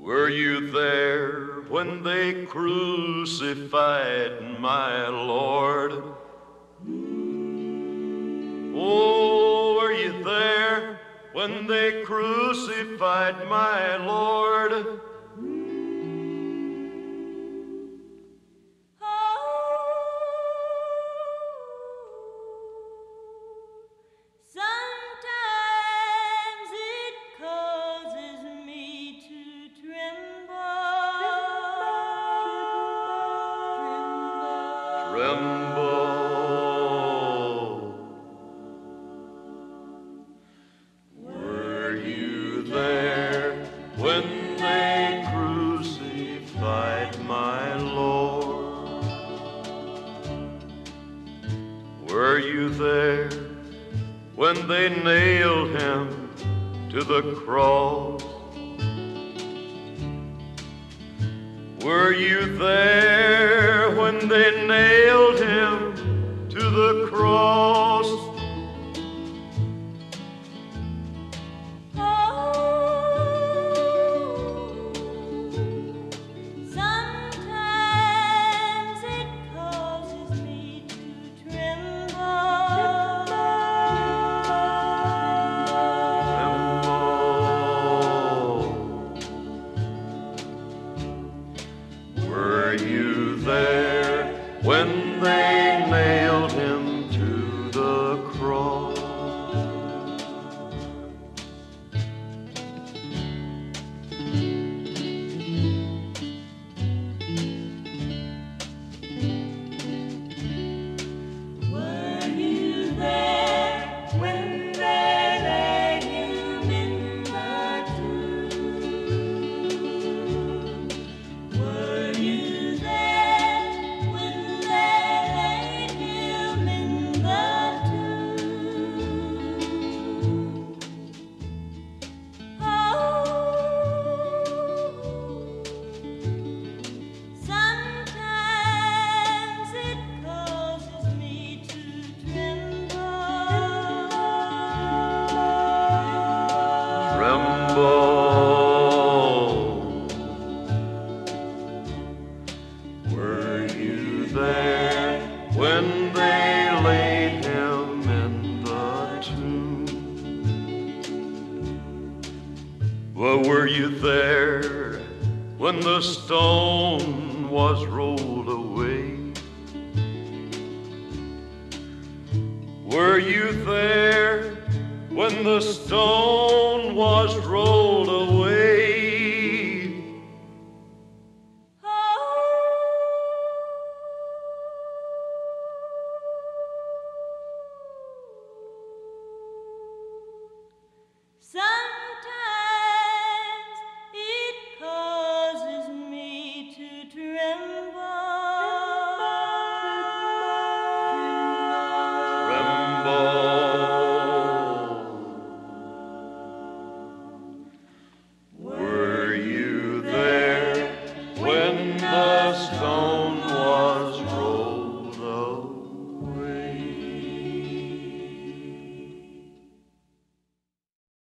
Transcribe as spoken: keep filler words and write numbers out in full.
Were you there when they crucified my Lord? Oh, were you there when they crucified my Lord? Tremble. Were you there when they crucified my Lord? Were you there when they nailed him to the cross? Were you there when they nailed him to the cross? Oh, sometimes it causes me to tremble. Were you there when they nailed him to the cross? Were you there when they laid him in the tomb? Were you there when they laid him in the tomb? Oh, sometimes it causes me to tremble. Tremble. Were you there when they laid him in the tomb? Well, were you there when the stone was rolled away? Were you there when the stone was rolled away?